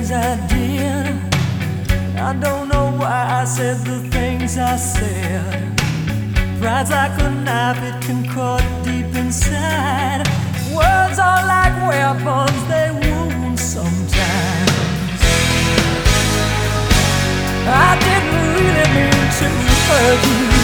things I did. I don't know why I said the things I said. Pride's like a knife, it can cut deep inside. Words are like weapons, they wound sometimes. I didn't really mean to hurt you.